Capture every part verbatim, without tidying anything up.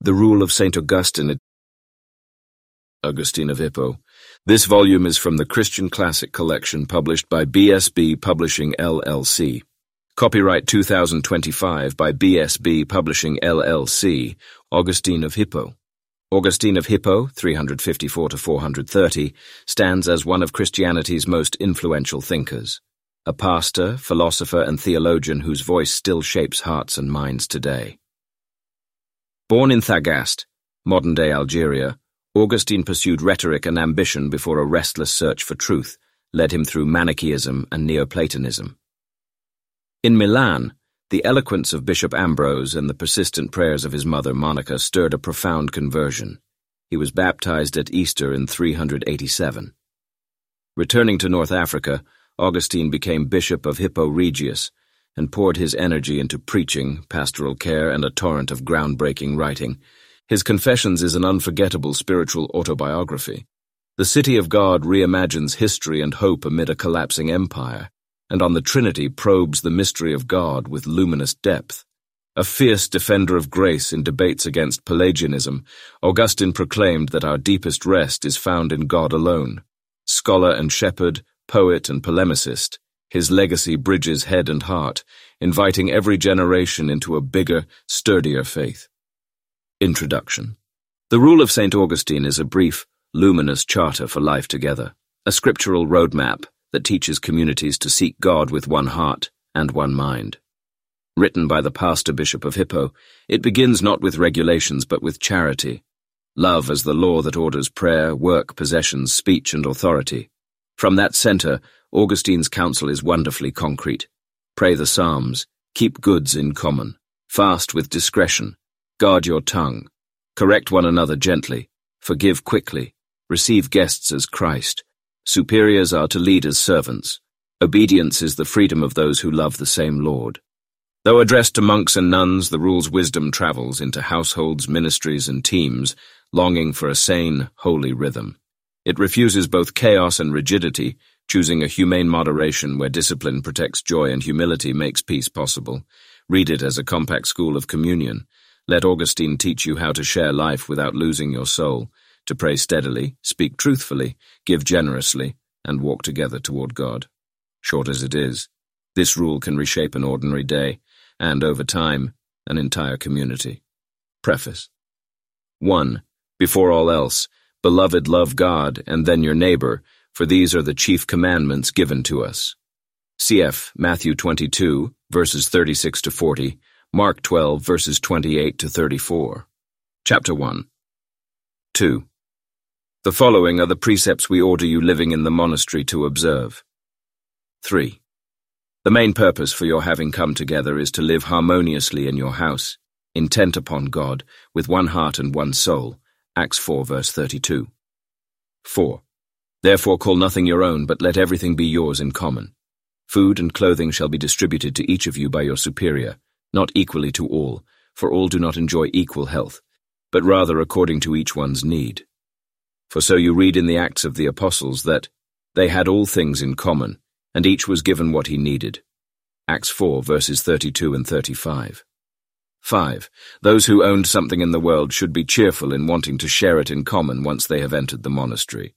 The Rule of Saint Augustine, Augustine of Hippo. This volume is from the Christian Classic Collection published by B S B Publishing L L C. Copyright two thousand twenty-five by B S B Publishing L L C, Augustine of Hippo. Augustine of Hippo, three fifty-four to four thirty, stands as one of Christianity's most influential thinkers. A pastor, philosopher, and theologian whose voice still shapes hearts and minds today. Born in Thagast, modern-day Algeria, Augustine pursued rhetoric and ambition before a restless search for truth led him through Manichaeism and Neoplatonism. In Milan, the eloquence of Bishop Ambrose and the persistent prayers of his mother Monica stirred a profound conversion. He was baptized at Easter in three eighty-seven. Returning to North Africa, Augustine became Bishop of Hippo Regius and poured his energy into preaching, pastoral care, and a torrent of groundbreaking writing. His Confessions is an unforgettable spiritual autobiography. The City of God reimagines history and hope amid a collapsing empire, and on the Trinity probes the mystery of God with luminous depth. A fierce defender of grace in debates against Pelagianism, Augustine proclaimed that our deepest rest is found in God alone. Scholar and shepherd, poet and polemicist, his legacy bridges head and heart, inviting every generation into a bigger, sturdier faith. Introduction. The Rule of Saint Augustine is a brief, luminous charter for life together, a scriptural roadmap that teaches communities to seek God with one heart and one mind. Written by the pastor Bishop of Hippo, it begins not with regulations but with charity, love as the law that orders prayer, work, possessions, speech, and authority. From that center, Augustine's counsel is wonderfully concrete. Pray the Psalms, keep goods in common, fast with discretion, guard your tongue, correct one another gently, forgive quickly, receive guests as Christ. Superiors are to lead as servants. Obedience is the freedom of those who love the same Lord. Though addressed to monks and nuns, the rule's wisdom travels into households, ministries, and teams, longing for a sane, holy rhythm. It refuses both chaos and rigidity, choosing a humane moderation where discipline protects joy and humility makes peace possible. Read it as a compact school of communion. Let Augustine teach you how to share life without losing your soul, to pray steadily, speak truthfully, give generously, and walk together toward God. Short as it is, this rule can reshape an ordinary day, and over time, an entire community. Preface. one. Before all else, beloved, love God, and then your neighbor, for these are the chief commandments given to us. Cf. Matthew twenty-two, verses thirty-six to forty, Mark twelve, verses twenty-eight to thirty-four. Chapter one. two. The following are the precepts we order you living in the monastery to observe. three. The main purpose for your having come together is to live harmoniously in your house, intent upon God, with one heart and one soul. Acts four, verse thirty-two. four. Therefore call nothing your own, but let everything be yours in common. Food and clothing shall be distributed to each of you by your superior, not equally to all, for all do not enjoy equal health, but rather according to each one's need. For so you read in the Acts of the Apostles that they had all things in common, and each was given what he needed. Acts four, verses thirty-two and thirty-five. five. Those who owned something in the world should be cheerful in wanting to share it in common once they have entered the monastery.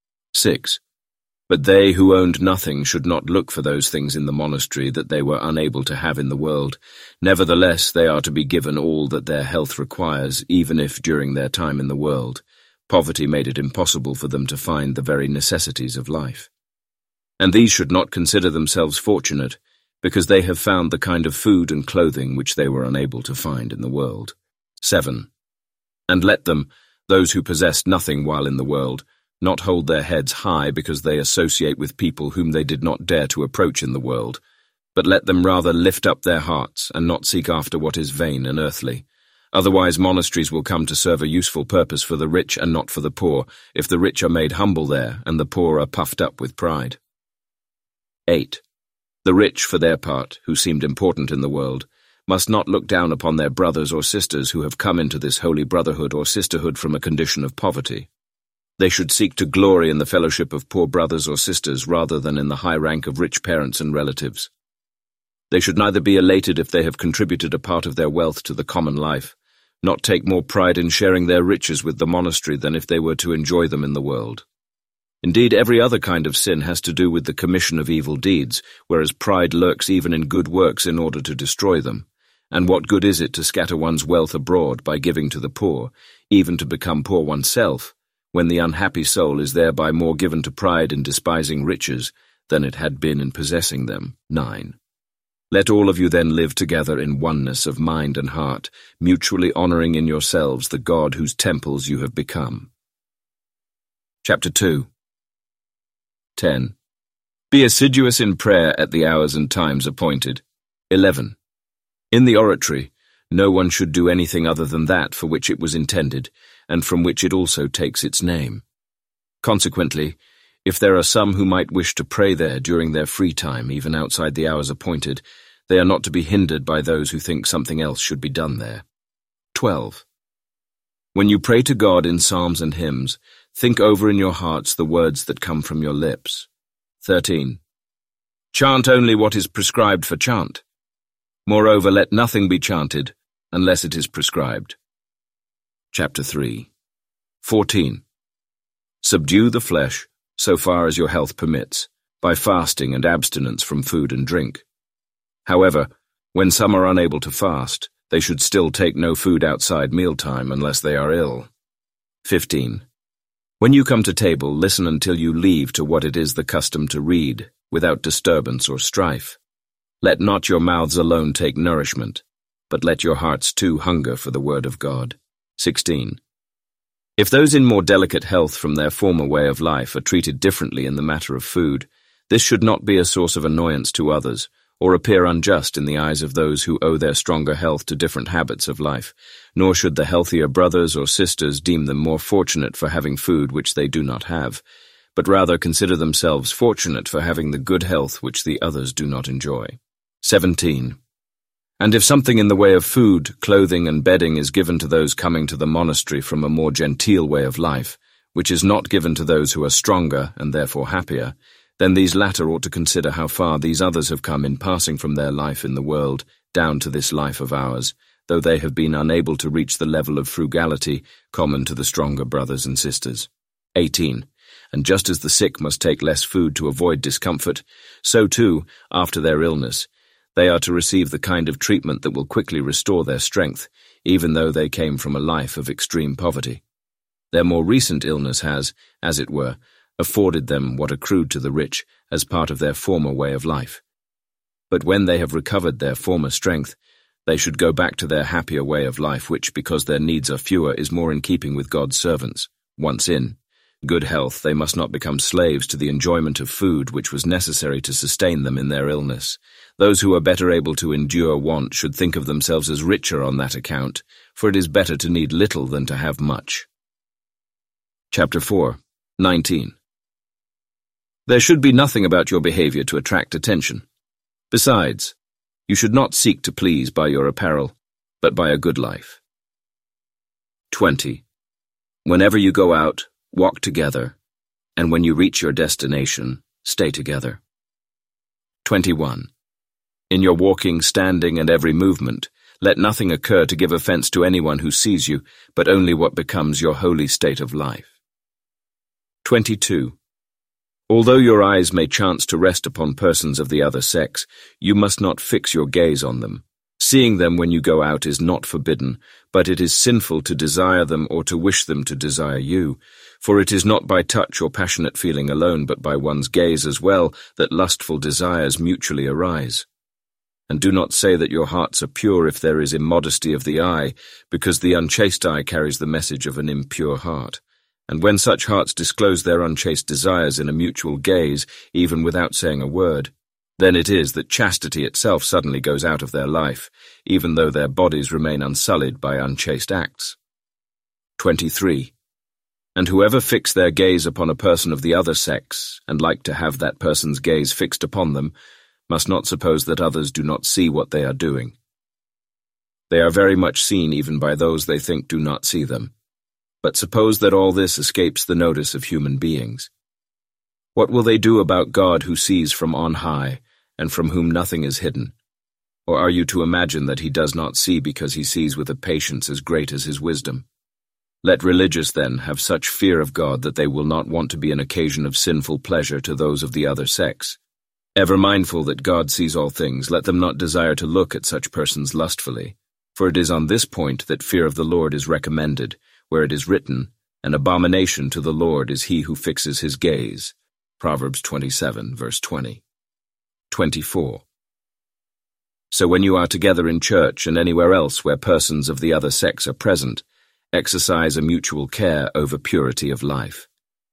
six. But they who owned nothing should not look for those things in the monastery that they were unable to have in the world. Nevertheless, they are to be given all that their health requires, even if during their time in the world, poverty made it impossible for them to find the very necessities of life. And these should not consider themselves fortunate, because they have found the kind of food and clothing which they were unable to find in the world. seven. And let them, those who possessed nothing while in the world, not hold their heads high because they associate with people whom they did not dare to approach in the world, but let them rather lift up their hearts and not seek after what is vain and earthly. Otherwise monasteries will come to serve a useful purpose for the rich and not for the poor, if the rich are made humble there and the poor are puffed up with pride. eight. The rich, for their part, who seemed important in the world, must not look down upon their brothers or sisters who have come into this holy brotherhood or sisterhood from a condition of poverty. They should seek to glory in the fellowship of poor brothers or sisters rather than in the high rank of rich parents and relatives. They should neither be elated if they have contributed a part of their wealth to the common life, not take more pride in sharing their riches with the monastery than if they were to enjoy them in the world. Indeed, every other kind of sin has to do with the commission of evil deeds, whereas pride lurks even in good works in order to destroy them. And what good is it to scatter one's wealth abroad by giving to the poor, even to become poor oneself, when the unhappy soul is thereby more given to pride in despising riches than it had been in possessing them? nine. Let all of you then live together in oneness of mind and heart, mutually honoring in yourselves the God whose temples you have become. Chapter two. ten. Be assiduous in prayer at the hours and times appointed. eleven. In the oratory, no one should do anything other than that for which it was intended, and from which it also takes its name. Consequently, if there are some who might wish to pray there during their free time, even outside the hours appointed, they are not to be hindered by those who think something else should be done there. twelve. When you pray to God in psalms and hymns, think over in your hearts the words that come from your lips. thirteen. Chant only what is prescribed for chant. Moreover, let nothing be chanted unless it is prescribed. Chapter three. fourteen. Subdue the flesh, so far as your health permits, by fasting and abstinence from food and drink. However, when some are unable to fast, they should still take no food outside mealtime unless they are ill. fifteen. When you come to table, listen until you leave to what it is the custom to read, without disturbance or strife. Let not your mouths alone take nourishment, but let your hearts too hunger for the word of God. sixteen. If those in more delicate health from their former way of life are treated differently in the matter of food, this should not be a source of annoyance to others, or appear unjust in the eyes of those who owe their stronger health to different habits of life, nor should the healthier brothers or sisters deem them more fortunate for having food which they do not have, but rather consider themselves fortunate for having the good health which the others do not enjoy. seventeen. And if something in the way of food, clothing, and bedding is given to those coming to the monastery from a more genteel way of life, which is not given to those who are stronger and therefore happier, then these latter ought to consider how far these others have come in passing from their life in the world down to this life of ours, though they have been unable to reach the level of frugality common to the stronger brothers and sisters. eighteen. And just as the sick must take less food to avoid discomfort, so too, after their illness, they are to receive the kind of treatment that will quickly restore their strength, even though they came from a life of extreme poverty. Their more recent illness has, as it were, afforded them what accrued to the rich as part of their former way of life. But when they have recovered their former strength, they should go back to their happier way of life which, because their needs are fewer, is more in keeping with God's servants. Once in good health, they must not become slaves to the enjoyment of food which was necessary to sustain them in their illness. Those who are better able to endure want should think of themselves as richer on that account, for it is better to need little than to have much. Chapter four. nineteen. There should be nothing about your behavior to attract attention. Besides, you should not seek to please by your apparel, but by a good life. twenty. Whenever you go out, walk together, and when you reach your destination, stay together. twenty-one. In your walking, standing, and every movement, let nothing occur to give offense to anyone who sees you, but only what becomes your holy state of life. twenty-two. Although your eyes may chance to rest upon persons of the other sex, you must not fix your gaze on them. Seeing them when you go out is not forbidden, but it is sinful to desire them or to wish them to desire you, for it is not by touch or passionate feeling alone, but by one's gaze as well, that lustful desires mutually arise. And do not say that your hearts are pure if there is immodesty of the eye, because the unchaste eye carries the message of an impure heart. And when such hearts disclose their unchaste desires in a mutual gaze, even without saying a word, then it is that chastity itself suddenly goes out of their life, even though their bodies remain unsullied by unchaste acts. twenty-three. And whoever fix their gaze upon a person of the other sex, and like to have that person's gaze fixed upon them, must not suppose that others do not see what they are doing. They are very much seen even by those they think do not see them. But suppose that all this escapes the notice of human beings. What will they do about God who sees from on high, and from whom nothing is hidden? Or are you to imagine that he does not see because he sees with a patience as great as his wisdom? Let religious, then, have such fear of God that they will not want to be an occasion of sinful pleasure to those of the other sex. Ever mindful that God sees all things, let them not desire to look at such persons lustfully, for it is on this point that fear of the Lord is recommended, where it is written, "An abomination to the Lord is he who fixes his gaze." Proverbs twenty-seven, verse twenty. twenty-four. So when you are together in church and anywhere else where persons of the other sex are present, exercise a mutual care over purity of life.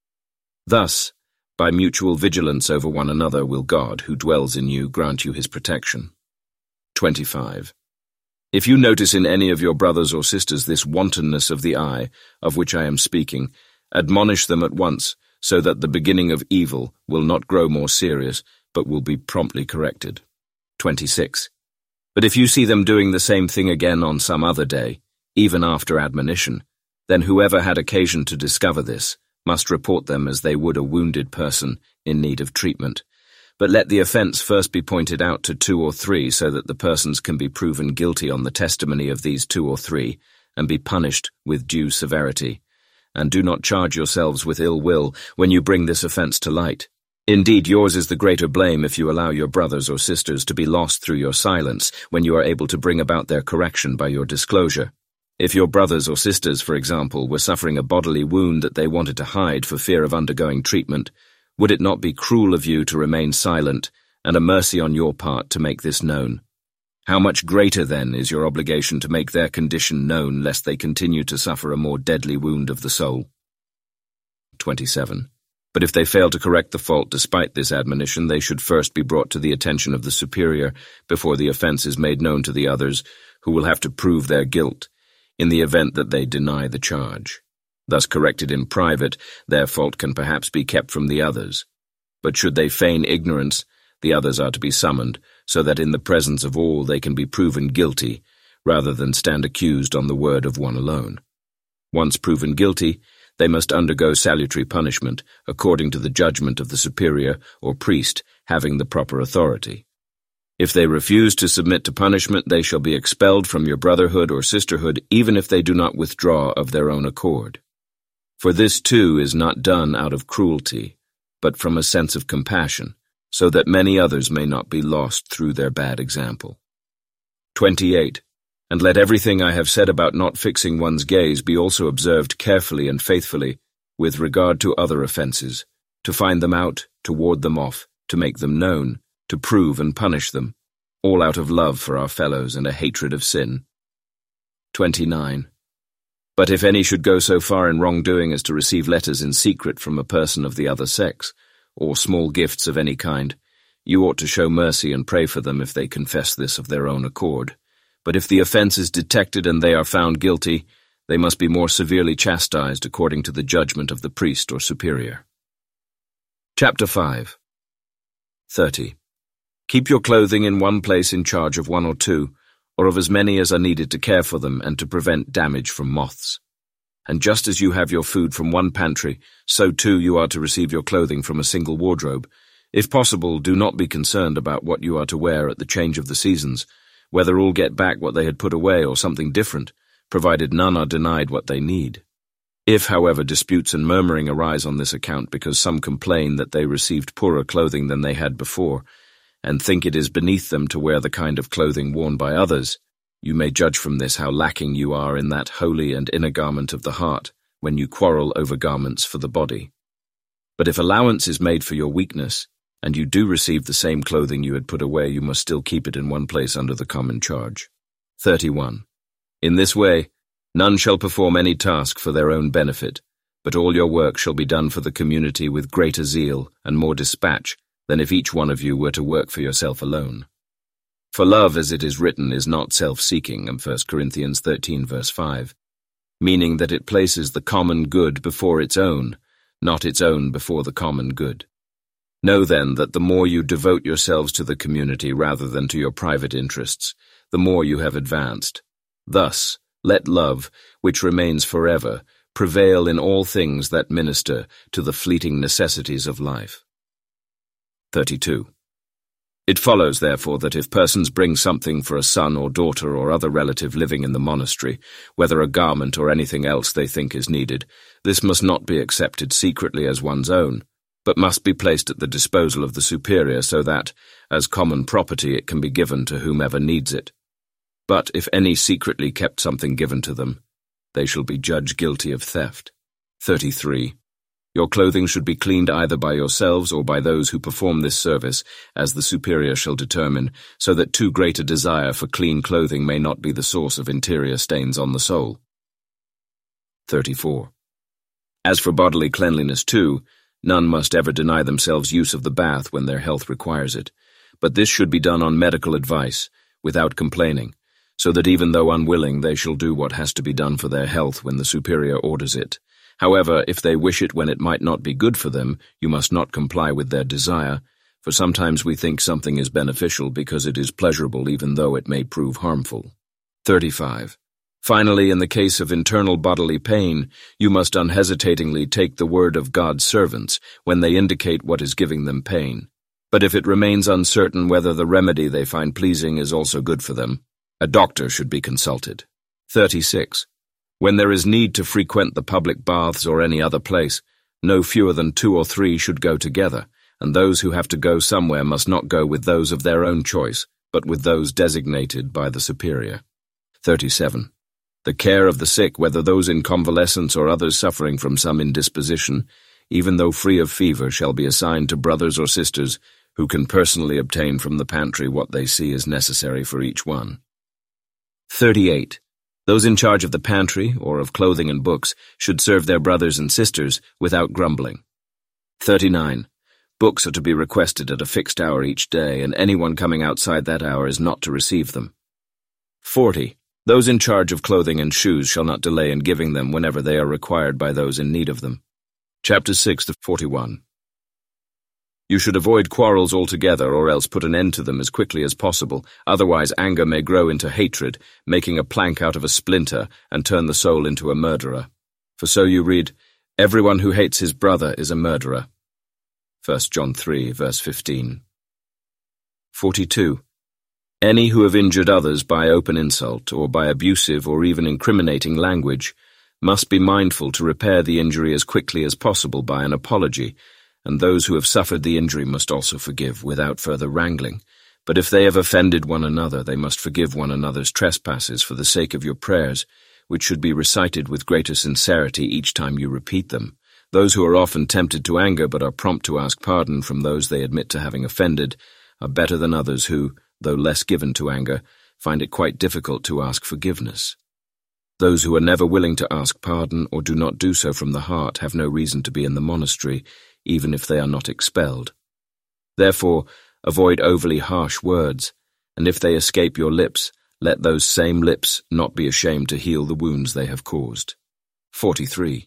Thus, by mutual vigilance over one another will God, who dwells in you, grant you his protection. twenty-five. If you notice in any of your brothers or sisters this wantonness of the eye, of which I am speaking, admonish them at once, so that the beginning of evil will not grow more serious, but will be promptly corrected. twenty-six. But if you see them doing the same thing again on some other day, even after admonition, then whoever had occasion to discover this must report them as they would a wounded person in need of treatment. But let the offense first be pointed out to two or three so that the persons can be proven guilty on the testimony of these two or three and be punished with due severity. And do not charge yourselves with ill will when you bring this offense to light. Indeed, yours is the greater blame if you allow your brothers or sisters to be lost through your silence when you are able to bring about their correction by your disclosure. If your brothers or sisters, for example, were suffering a bodily wound that they wanted to hide for fear of undergoing treatment, would it not be cruel of you to remain silent and a mercy on your part to make this known? How much greater, then, is your obligation to make their condition known lest they continue to suffer a more deadly wound of the soul? twenty-seven. But if they fail to correct the fault despite this admonition, they should first be brought to the attention of the superior before the offense is made known to the others, who will have to prove their guilt, in the event that they deny the charge. Thus corrected in private, their fault can perhaps be kept from the others. But should they feign ignorance, the others are to be summoned, so that in the presence of all they can be proven guilty, rather than stand accused on the word of one alone. Once proven guilty, they must undergo salutary punishment, according to the judgment of the superior or priest having the proper authority. If they refuse to submit to punishment, they shall be expelled from your brotherhood or sisterhood, even if they do not withdraw of their own accord. For this too is not done out of cruelty, but from a sense of compassion, so that many others may not be lost through their bad example. twenty-eight. And let everything I have said about not fixing one's gaze be also observed carefully and faithfully with regard to other offenses, to find them out, to ward them off, to make them known, to prove and punish them, all out of love for our fellows and a hatred of sin. twenty-nine. But if any should go so far in wrongdoing as to receive letters in secret from a person of the other sex, or small gifts of any kind, you ought to show mercy and pray for them if they confess this of their own accord. But if the offense is detected and they are found guilty, they must be more severely chastised according to the judgment of the priest or superior. Chapter five. thirty. Keep your clothing in one place in charge of one or two, or of as many as are needed to care for them and to prevent damage from moths. And just as you have your food from one pantry, so too you are to receive your clothing from a single wardrobe. If possible, do not be concerned about what you are to wear at the change of the seasons, whether all get back what they had put away or something different, provided none are denied what they need. If, however, disputes and murmuring arise on this account because some complain that they received poorer clothing than they had before, and think it is beneath them to wear the kind of clothing worn by others, you may judge from this how lacking you are in that holy and inner garment of the heart when you quarrel over garments for the body. But if allowance is made for your weakness, and you do receive the same clothing you had put away, you must still keep it in one place under the common charge. thirty-one. In this way, none shall perform any task for their own benefit, but all your work shall be done for the community with greater zeal and more dispatch than if each one of you were to work for yourself alone. For love, as it is written, is not self-seeking, in First Corinthians thirteen verse five, meaning that it places the common good before its own, not its own before the common good. Know then that the more you devote yourselves to the community rather than to your private interests, the more you have advanced. Thus, let love, which remains forever, prevail in all things that minister to the fleeting necessities of life. thirty-two. It follows, therefore, that if persons bring something for a son or daughter or other relative living in the monastery, whether a garment or anything else they think is needed, this must not be accepted secretly as one's own, but must be placed at the disposal of the superior so that, as common property, it can be given to whomever needs it. But if any secretly kept something given to them, they shall be judged guilty of theft. thirty-three. Your clothing should be cleaned either by yourselves or by those who perform this service, as the superior shall determine, so that too great a desire for clean clothing may not be the source of interior stains on the soul. thirty-four. As for bodily cleanliness too, none must ever deny themselves use of the bath when their health requires it, but this should be done on medical advice, without complaining, so that even though unwilling they shall do what has to be done for their health when the superior orders it. However, if they wish it when it might not be good for them, you must not comply with their desire, for sometimes we think something is beneficial because it is pleasurable even though it may prove harmful. thirty-five. Finally, in the case of internal bodily pain, you must unhesitatingly take the word of God's servants when they indicate what is giving them pain. But if it remains uncertain whether the remedy they find pleasing is also good for them, a doctor should be consulted. thirty-six. When there is need to frequent the public baths or any other place, no fewer than two or three should go together, and those who have to go somewhere must not go with those of their own choice, but with those designated by the superior. thirty-seven. The care of the sick, whether those in convalescence or others suffering from some indisposition, even though free of fever, shall be assigned to brothers or sisters who can personally obtain from the pantry what they see is necessary for each one. thirty-eight. Those in charge of the pantry, or of clothing and books, should serve their brothers and sisters without grumbling. thirty-nine. Books are to be requested at a fixed hour each day, and anyone coming outside that hour is not to receive them. forty. Those in charge of clothing and shoes shall not delay in giving them whenever they are required by those in need of them. Chapter six to forty-one. You should avoid quarrels altogether, or else put an end to them as quickly as possible, otherwise anger may grow into hatred, making a plank out of a splinter, and turn the soul into a murderer. For so you read, "Everyone who hates his brother is a murderer." First John three, verse fifteen. forty-two. Any who have injured others by open insult, or by abusive or even incriminating language, must be mindful to repair the injury as quickly as possible by an apology, and those who have suffered the injury must also forgive without further wrangling. But if they have offended one another, they must forgive one another's trespasses for the sake of your prayers, which should be recited with greater sincerity each time you repeat them. Those who are often tempted to anger but are prompt to ask pardon from those they admit to having offended are better than others who, though less given to anger, find it quite difficult to ask forgiveness. Those who are never willing to ask pardon or do not do so from the heart have no reason to be in the monastery, even if they are not expelled. Therefore, avoid overly harsh words, and if they escape your lips, let those same lips not be ashamed to heal the wounds they have caused. forty-three.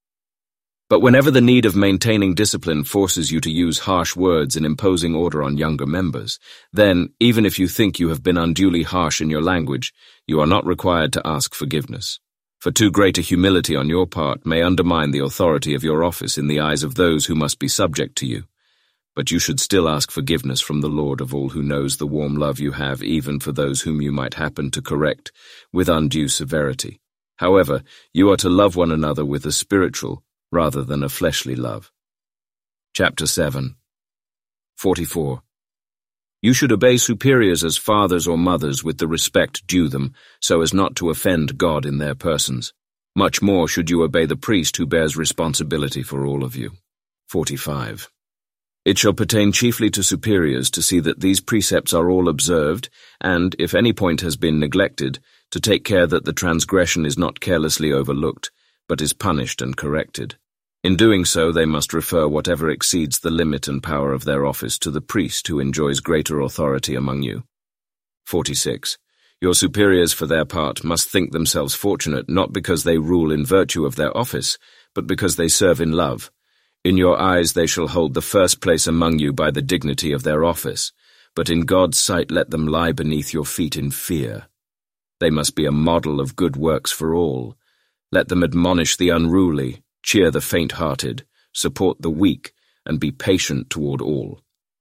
But whenever the need of maintaining discipline forces you to use harsh words in imposing order on younger members, then, even if you think you have been unduly harsh in your language, you are not required to ask forgiveness. For too great a humility on your part may undermine the authority of your office in the eyes of those who must be subject to you. But you should still ask forgiveness from the Lord of all, who knows the warm love you have even for those whom you might happen to correct with undue severity. However, you are to love one another with a spiritual rather than a fleshly love. Chapter seven. forty-four. You should obey superiors as fathers or mothers with the respect due them, so as not to offend God in their persons. Much more should you obey the priest who bears responsibility for all of you. forty-five. It shall pertain chiefly to superiors to see that these precepts are all observed, and, if any point has been neglected, to take care that the transgression is not carelessly overlooked, but is punished and corrected. In doing so, they must refer whatever exceeds the limit and power of their office to the priest who enjoys greater authority among you. forty-six. Your superiors, for their part, must think themselves fortunate not because they rule in virtue of their office, but because they serve in love. In your eyes they shall hold the first place among you by the dignity of their office, but in God's sight let them lie beneath your feet in fear. They must be a model of good works for all. Let them admonish the unruly, cheer the faint-hearted, support the weak, and be patient toward all.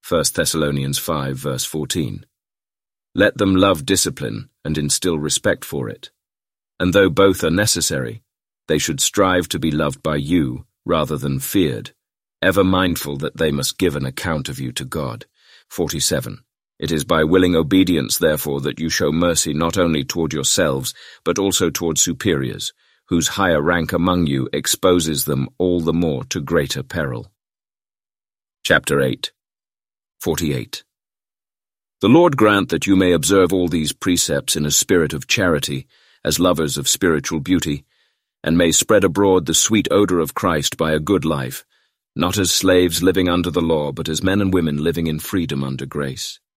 First Thessalonians five, verse fourteen. Let them love discipline and instill respect for it. And though both are necessary, they should strive to be loved by you rather than feared, ever mindful that they must give an account of you to God. forty-seven. It is by willing obedience, therefore, that you show mercy not only toward yourselves, but also toward superiors, whose higher rank among you exposes them all the more to greater peril. Chapter eight. forty-eight. The Lord grant that you may observe all these precepts in a spirit of charity, as lovers of spiritual beauty, and may spread abroad the sweet odor of Christ by a good life, not as slaves living under the law, but as men and women living in freedom under grace.